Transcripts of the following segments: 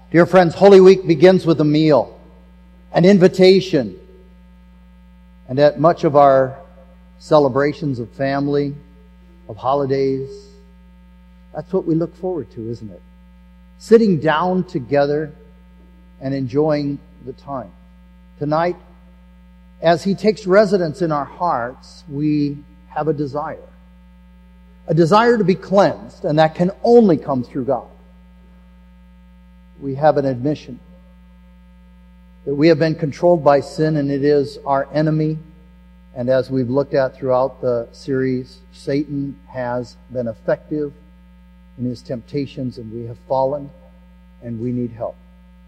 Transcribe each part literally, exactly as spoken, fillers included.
Dear friends, Holy Week begins with a meal, an invitation. And at much of our celebrations of family, of holidays, that's what we look forward to, isn't it? Sitting down together and enjoying the time. Tonight, as He takes residence in our hearts, we have a desire. A desire to be cleansed, and that can only come through God. We have an admission that we have been controlled by sin, and it is our enemy. And as we've looked at throughout the series, Satan has been effective in his temptations, and we have fallen, and we need help.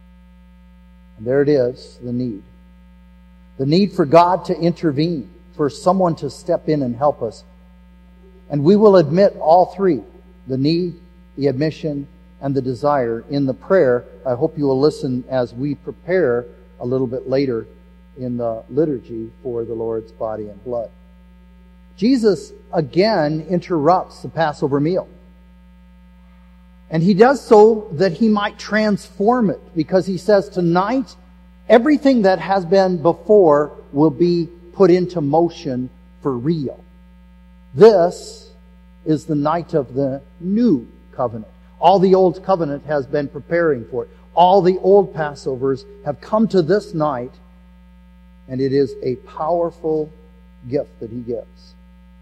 And there it is, the need. The need for God to intervene, for someone to step in and help us. And we will admit all three, the need, the admission, and the desire in the prayer. I hope you will listen as we prepare a little bit later in the liturgy for the Lord's body and blood. Jesus again interrupts the Passover meal. And He does so that He might transform it, because He says tonight everything that has been before will be put into motion for real. This is the night of the new covenant. All the old covenant has been preparing for it. All the old Passovers have come to this night, and it is a powerful gift that He gives.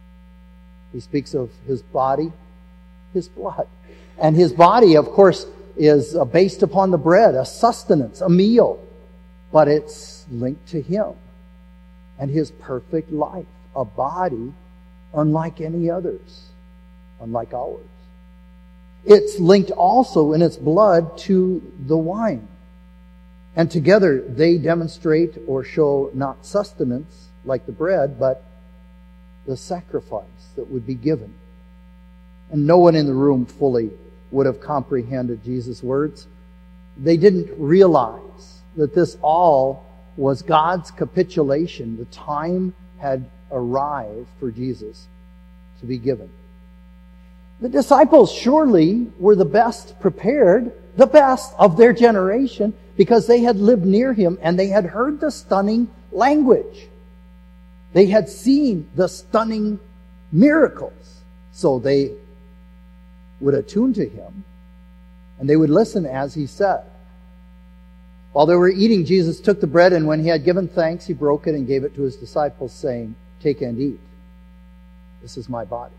He speaks of His body, His blood. And His body, of course, is based upon the bread, a sustenance, a meal. But it's linked to Him and His perfect life, a body unlike any others, unlike ours. It's linked also in its blood to the wine. And together they demonstrate or show not sustenance like the bread, but the sacrifice that would be given. And no one in the room fully would have comprehended Jesus' words. They didn't realize that this all was God's capitulation. The time had arrived for Jesus to be given. The disciples surely were the best prepared, the best of their generation, because they had lived near Him and they had heard the stunning language. They had seen the stunning miracles. So they would attune to Him and they would listen as He said. While they were eating, Jesus took the bread, and when He had given thanks, He broke it and gave it to His disciples, saying, "Take and eat. This is my body."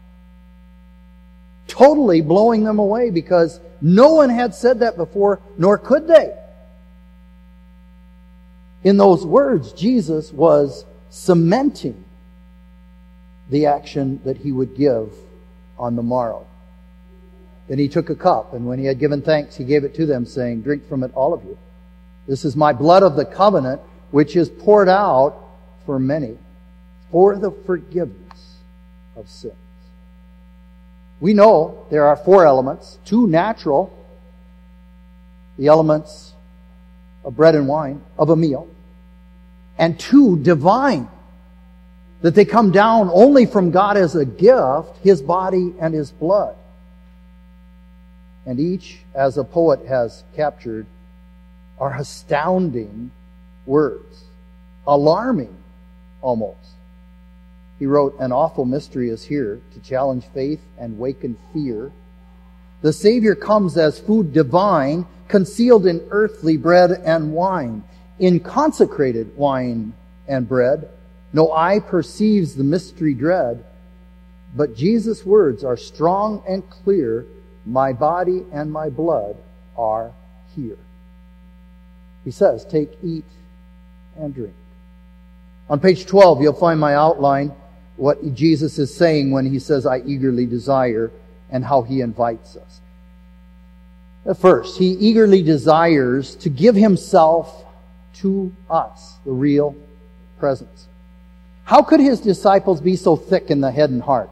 Totally blowing them away, because no one had said that before, nor could they. In those words, Jesus was cementing the action that He would give on the morrow. Then He took a cup, and when He had given thanks, He gave it to them, saying, "Drink from it, all of you. This is my blood of the covenant, which is poured out for many, for the forgiveness of sins." We know there are four elements, two natural, the elements of bread and wine, of a meal, and two divine, that they come down only from God as a gift, His body and His blood. And each, as a poet has captured, are astounding words, alarming almost. He wrote, "An awful mystery is here to challenge faith and waken fear. The Savior comes as food divine, concealed in earthly bread and wine, in consecrated wine and bread. No eye perceives the mystery dread, but Jesus' words are strong and clear. My body and my blood are here." He says, "Take, eat, and drink." On page twelve, you'll find my outline, what Jesus is saying when He says, "I eagerly desire," and how He invites us. At first, He eagerly desires to give Himself to us, the real presence. How could His disciples be so thick in the head and heart?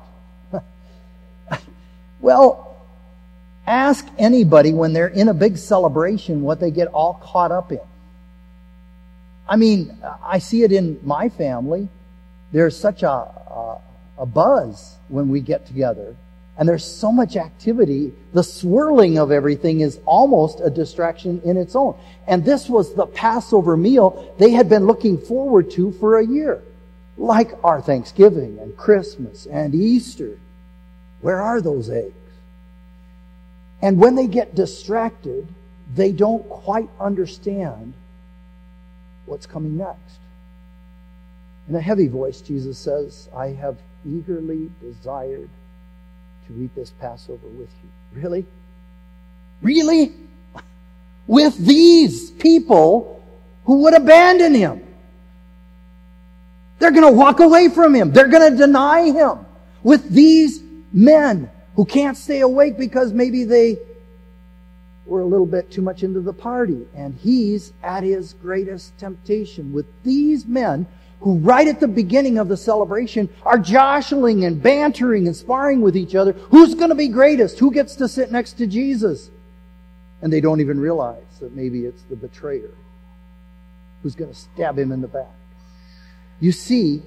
Well, ask anybody when they're in a big celebration what they get all caught up in. I mean, I see it in my family. There's such a, a, a buzz when we get together. And there's so much activity. The swirling of everything is almost a distraction in its own. And this was the Passover meal they had been looking forward to for a year. Like our Thanksgiving and Christmas and Easter. Where are those eggs? And when they get distracted, they don't quite understand what's coming next. In a heavy voice, Jesus says, I have eagerly desired to eat this Passover with you. Really? Really? With these people who would abandon him. They're going to walk away from him. They're going to deny him. With these men who can't stay awake because maybe they were a little bit too much into the party. And he's at his greatest temptation with these men who right at the beginning of the celebration are jostling and bantering and sparring with each other. Who's going to be greatest? Who gets to sit next to Jesus? And they don't even realize that maybe it's the betrayer who's going to stab him in the back. You see,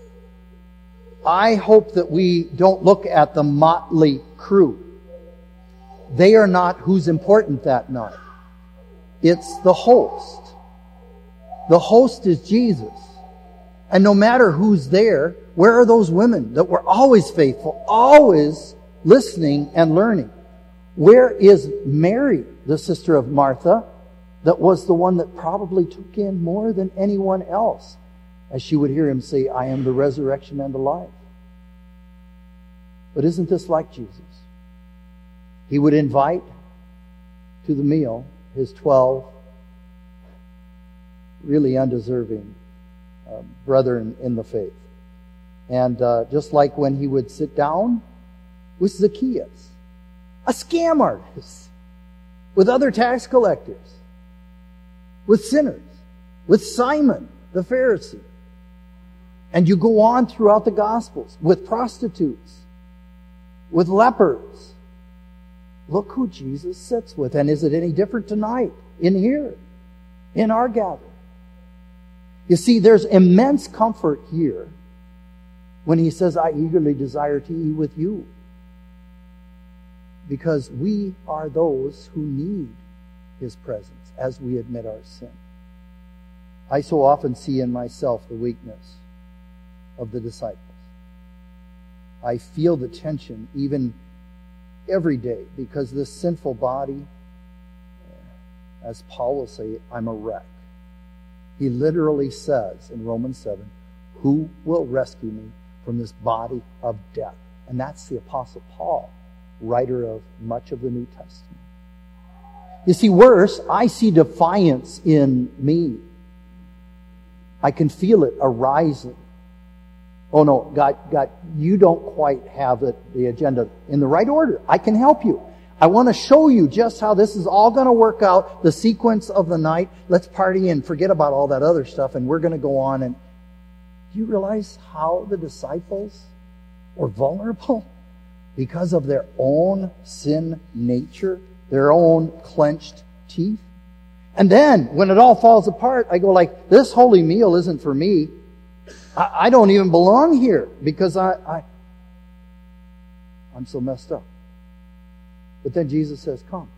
I hope that we don't look at the motley crew. They are not who's important that night. It's the host. The host is Jesus. And no matter who's there, where are those women that were always faithful, always listening and learning? Where is Mary, the sister of Martha, that was the one that probably took in more than anyone else, as she would hear him say, I am the resurrection and the life? But isn't this like Jesus? He would invite to the meal his twelve really undeserving uh, brethren in the faith. And uh, just like when he would sit down with Zacchaeus, a scam artist, with other tax collectors, with sinners, with Simon the Pharisee. And you go on throughout the Gospels with prostitutes, with lepers. Look who Jesus sits with. And is it any different tonight in here, in our gathering? You see, there's immense comfort here when he says, I eagerly desire to eat with you. Because we are those who need his presence as we admit our sin. I so often see in myself the weakness of the disciples. I feel the tension even every day because this sinful body, as Paul will say, I'm a wreck. He literally says in Romans seven, who will rescue me from this body of death? And that's the Apostle Paul, writer of much of the New Testament. You see, worse, I see defiance in me. I can feel it arising. Oh no, God, God, you don't quite have it, the agenda in the right order. I can help you. I want to show you just how this is all going to work out, the sequence of the night. Let's party and forget about all that other stuff, and we're going to go on. And do you realize how the disciples were vulnerable? Because of their own sin nature, their own clenched teeth. And then, when it all falls apart, I go like, this holy meal isn't for me. I, I don't even belong here because I, I, I'm so messed up. But then Jesus says, come.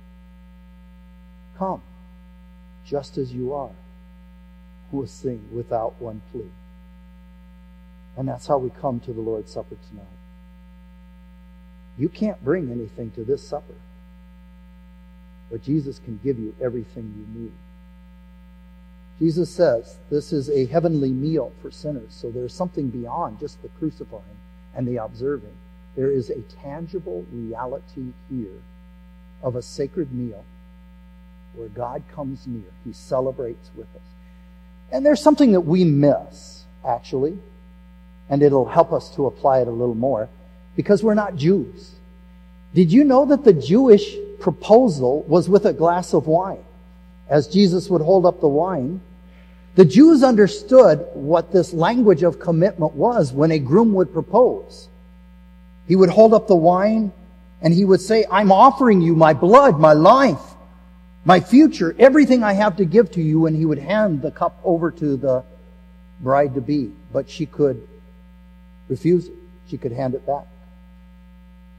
Come, just as you are. Who will sing without one plea. And that's how we come to the Lord's Supper tonight. You can't bring anything to this supper. But Jesus can give you everything you need. Jesus says this is a heavenly meal for sinners. So there's something beyond just the crucifying and the observing. There is a tangible reality here of a sacred meal where God comes near. He celebrates with us. And there's something that we miss, actually, and it'll help us to apply it a little more, because we're not Jews. Did you know that the Jewish proposal was with a glass of wine? As Jesus would hold up the wine, the Jews understood what this language of commitment was when a groom would propose. He would hold up the wine and he would say, I'm offering you my blood, my life, my future, everything I have to give to you. And he would hand the cup over to the bride-to-be. But she could refuse it. She could hand it back.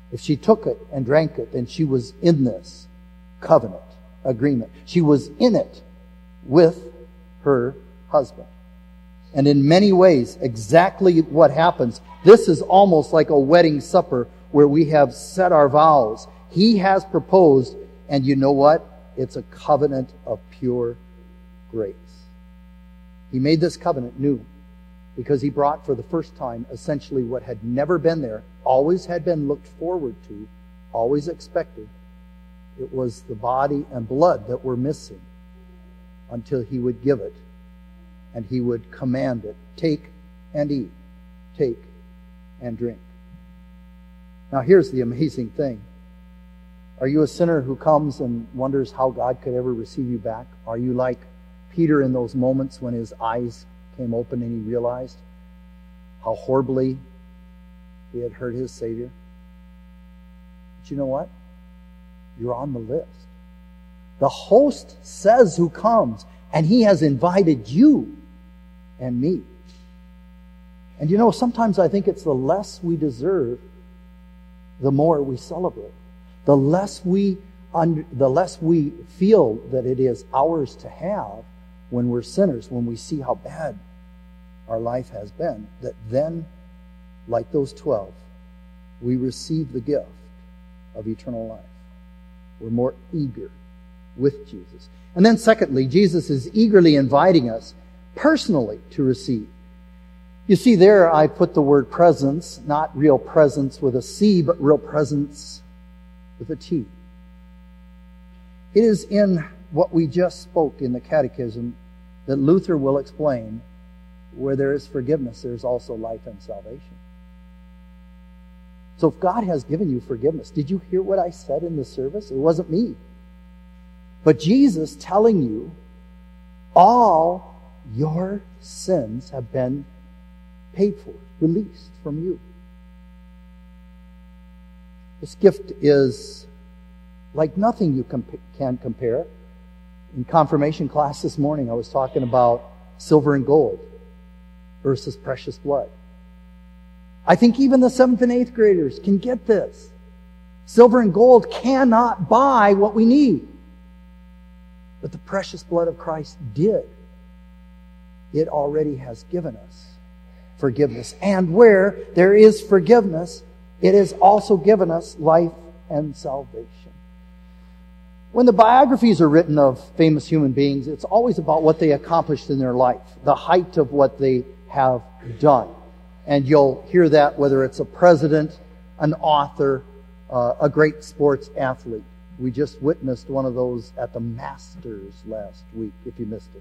If she took it and drank it, then she was in this covenant agreement. She was in it with her husband. And in many ways, exactly what happens. This is almost like a wedding supper where we have set our vows. He has proposed, and you know what? It's a covenant of pure grace. He made this covenant new because he brought for the first time essentially what had never been there, always had been looked forward to, always expected. It was the body and blood that were missing until he would give it and he would command it. Take and eat. Take and drink. Now here's the amazing thing. Are you a sinner who comes and wonders how God could ever receive you back? Are you like Peter in those moments when his eyes came open and he realized how horribly he had hurt his Savior? But you know what? You're on the list. The host says who comes, and he has invited you and me. And you know, sometimes I think it's the less we deserve, the more we celebrate. The less we under, the less we feel that it is ours to have when we're sinners, when we see how bad our life has been, that then, like those twelve, we receive the gift of eternal life. We're more eager with Jesus. And then secondly, Jesus is eagerly inviting us personally to receive. You see there, I put the word presence, not real presence with a C, but real presence with a T. It is in what we just spoke in the Catechism that Luther will explain, where there is forgiveness, there is also life and salvation. So if God has given you forgiveness, did you hear what I said in the service? It wasn't me. But Jesus telling you, all your sins have been paid for, released from you. This gift is like nothing you comp- can compare. In confirmation class this morning, I was talking about silver and gold versus precious blood. I think even the seventh and eighth graders can get this. Silver and gold cannot buy what we need. But the precious blood of Christ did. It already has given us forgiveness. And where there is forgiveness, it has also given us life and salvation. When the biographies are written of famous human beings, it's always about what they accomplished in their life, the height of what they have done. And you'll hear that whether it's a president, an author, uh, a great sports athlete. We just witnessed one of those at the Masters last week, if you missed it.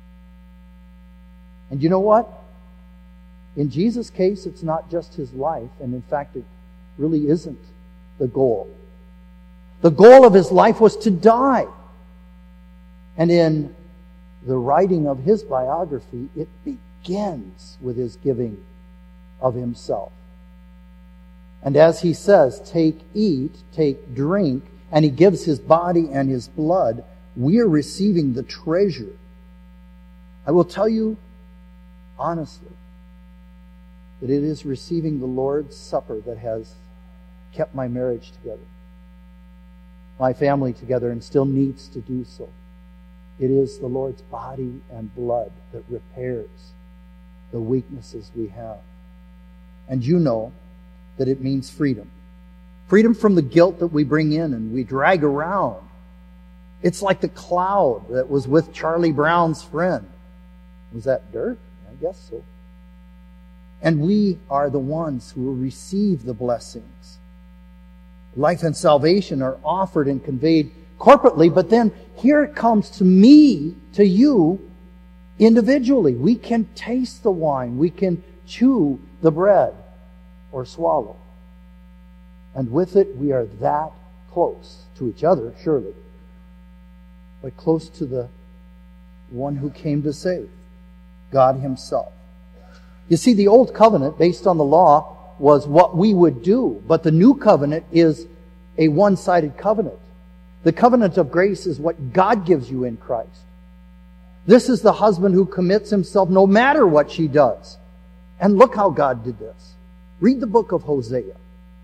And you know what? In Jesus' case, it's not just his life, and in fact, it really isn't the goal. The goal of his life was to die. And in the writing of his biography, it begins with his giving of himself. And as he says, take, eat, take, drink, and he gives his body and his blood, we are receiving the treasure. I will tell you honestly that it is receiving the Lord's Supper that has kept my marriage together, my family together, and still needs to do so. It is the Lord's body and blood that repairs the weaknesses we have. And you know that it means freedom. Freedom from the guilt that we bring in and we drag around. It's like the cloud that was with Charlie Brown's friend. Was that dirt? I guess so. And we are the ones who will receive the blessings. Life and salvation are offered and conveyed corporately, but then here it comes to me, to you, individually. We can taste the wine. We can chew the bread or swallow. And with it, we are that close to each other, surely, but close to the one who came to save, God himself. You see, the old covenant, based on the law, was what we would do, but the new covenant is a one-sided covenant. The covenant of grace is what God gives you in Christ. This is the husband who commits himself no matter what she does. And look how God did this. Read the book of Hosea.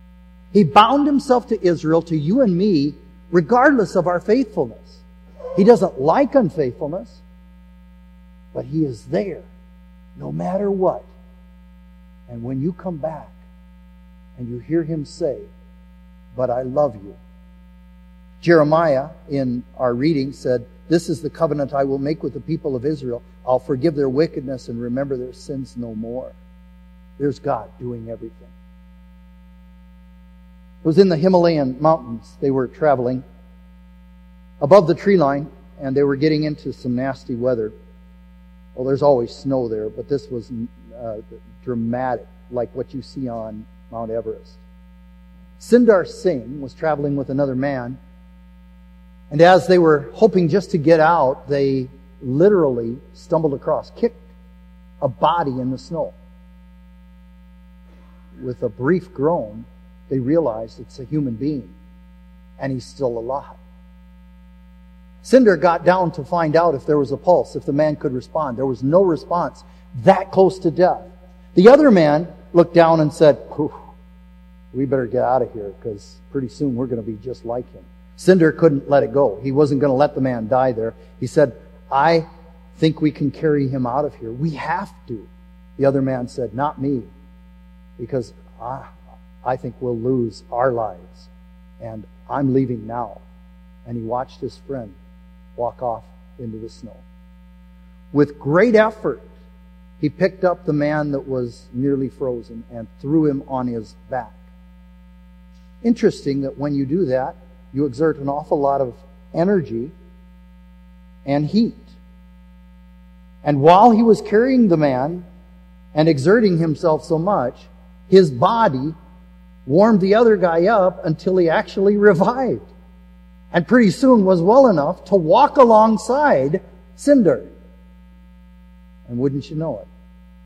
He bound himself to Israel, to you and me, regardless of our faithfulness. He doesn't like unfaithfulness, but He is there no matter what. And when you come back and you hear Him say, "But I love you." Jeremiah, in our reading, said, "This is the covenant I will make with the people of Israel. I'll forgive their wickedness and remember their sins no more." There's God doing everything. It was in the Himalayan mountains. They were traveling above the tree line, and they were getting into some nasty weather. Well, there's always snow there, but this was uh, dramatic, like what you see on Mount Everest. Sundar Singh was traveling with another man, and as they were hoping just to get out, they literally stumbled across, kicked a body in the snow. With a brief groan, they realized it's a human being, and he's still alive. Sundar got down to find out if there was a pulse, if the man could respond. There was no response. That close to death. The other man looked down and said, "We better get out of here, because pretty soon we're going to be just like him." Sundar couldn't let it go. He wasn't going to let the man die there. He said, "I think we can carry him out of here. We have to." The other man said, "Not me, because I, I think we'll lose our lives, and I'm leaving now." And he watched his friend walk off into the snow. With great effort, he picked up the man that was nearly frozen and threw him on his back. Interesting that when you do that, you exert an awful lot of energy and heat. And while he was carrying the man and exerting himself so much, his body warmed the other guy up until he actually revived. And pretty soon was well enough to walk alongside Sundar. And wouldn't you know it,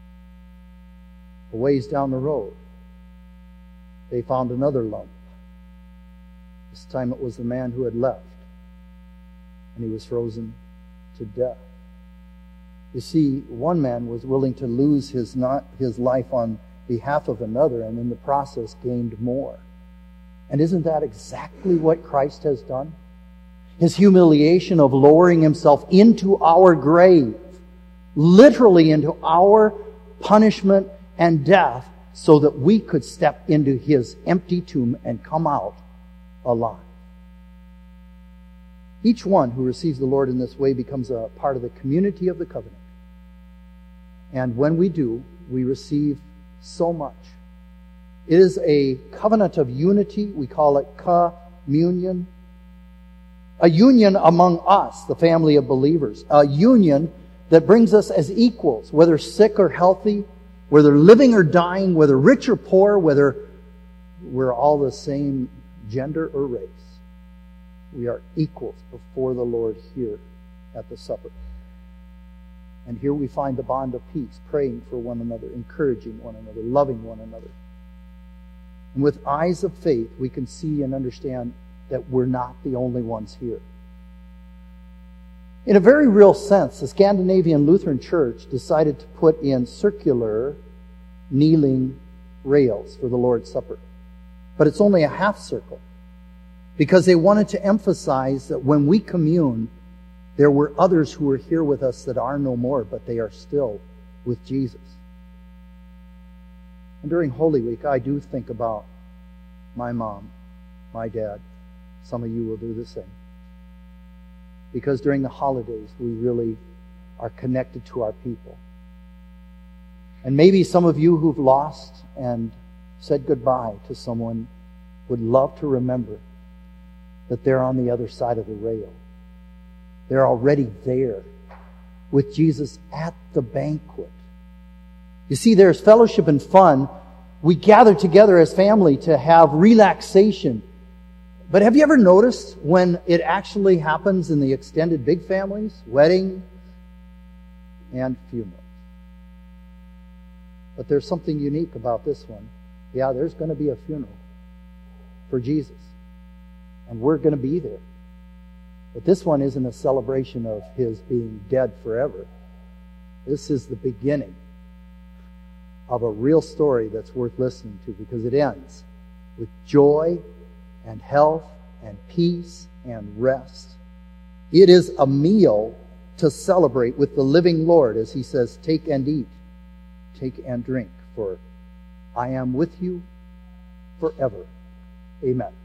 a ways down the road, they found another lump. This time it was the man who had left, and he was frozen to death. You see, one man was willing to lose his not his life on behalf of another, and in the process gained more. And isn't that exactly what Christ has done? His humiliation of lowering Himself into our grave, literally into our punishment and death, so that we could step into His empty tomb and come out alive. Each one who receives the Lord in this way becomes a part of the community of the covenant. And when we do, we receive so much. It is a covenant of unity. We call it communion. A union among us, the family of believers. A union that brings us as equals, whether sick or healthy, whether living or dying, whether rich or poor, whether we're all the same gender or race. We are equals before the Lord here at the supper. And here we find the bond of peace, praying for one another, encouraging one another, loving one another. And with eyes of faith, we can see and understand that we're not the only ones here. In a very real sense, the Scandinavian Lutheran Church decided to put in circular kneeling rails for the Lord's Supper. But it's only a half circle, because they wanted to emphasize that when we commune, there were others who were here with us that are no more, but they are still with Jesus. And during Holy Week, I do think about my mom, my dad. Some of you will do the same. Because during the holidays, we really are connected to our people. And maybe some of you who've lost and said goodbye to someone would love to remember that they're on the other side of the rail. They're already there with Jesus at the banquet. You see, there's fellowship and fun. We gather together as family to have relaxation. But have you ever noticed when it actually happens in the extended big families, wedding and funeral? But there's something unique about this one. Yeah, there's going to be a funeral for Jesus. And we're going to be there. But this one isn't a celebration of His being dead forever. This is the beginning of a real story that's worth listening to, because it ends with joy and health and peace and rest. It is a meal to celebrate with the living Lord, as he says, take and eat, take and drink, for I am with you forever. Amen.